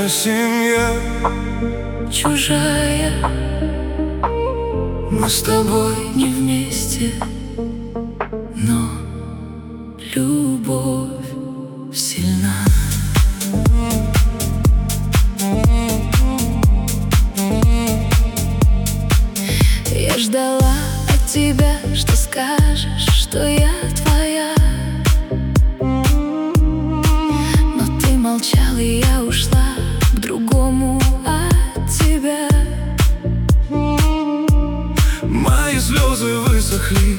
Чужая семья, чужая. мы с тобой Не вместе, но любовь сильна. Я ждала от тебя, что скажешь, что я твоя. Но ты молчал, и я ушла к другому от тебя. мои слезы высохли.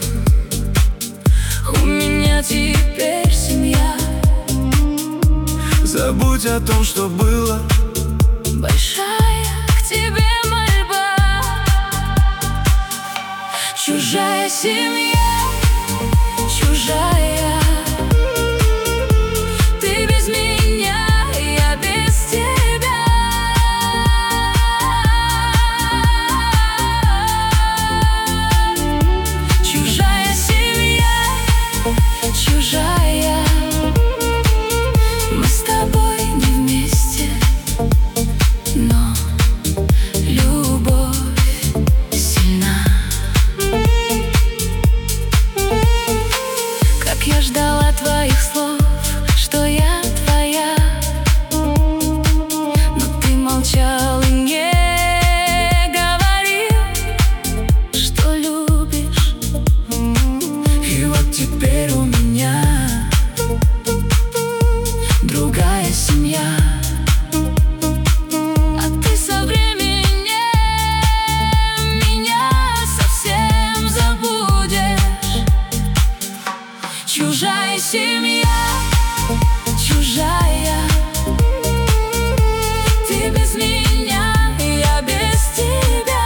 У меня теперь семья. Забудь о том, что было. Большая к тебе мольба. Чужая семья, чужая. Ты без меня, я без тебя. Чужая семья, чужая. Мы с тобой не вместе, но любовь сильна. Как я ждала твоих слов, что я твоя. Но ты молчал и не говорил, что любишь. И вот теперь у меня Другая семья. А ты со временем меня совсем забудешь. Чужая семья, чужая. Ты без меня, я без тебя.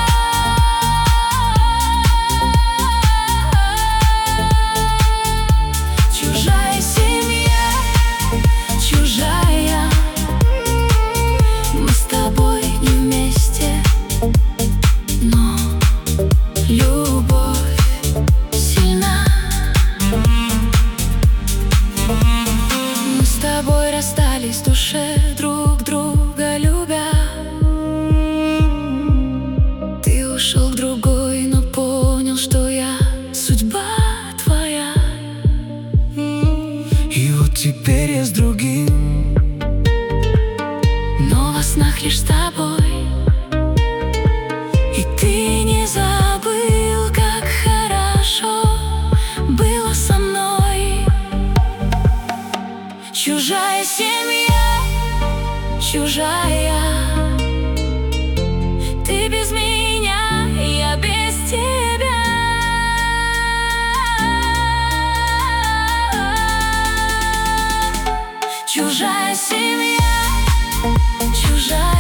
Чужая семья, чужая. Мы с тобой не вместе, но любовь сильна. Мы с тобой расстались в душе, друг друга любя. Ты ушел к другой, но понял, что я судьба твоя. И вот теперь я с другим. Но во снах лишь с тобой. И ты не забыл, как хорошо было со мной. Чужая семья, чужая. Ты без меня, я без тебя. Чужая семья, чужая.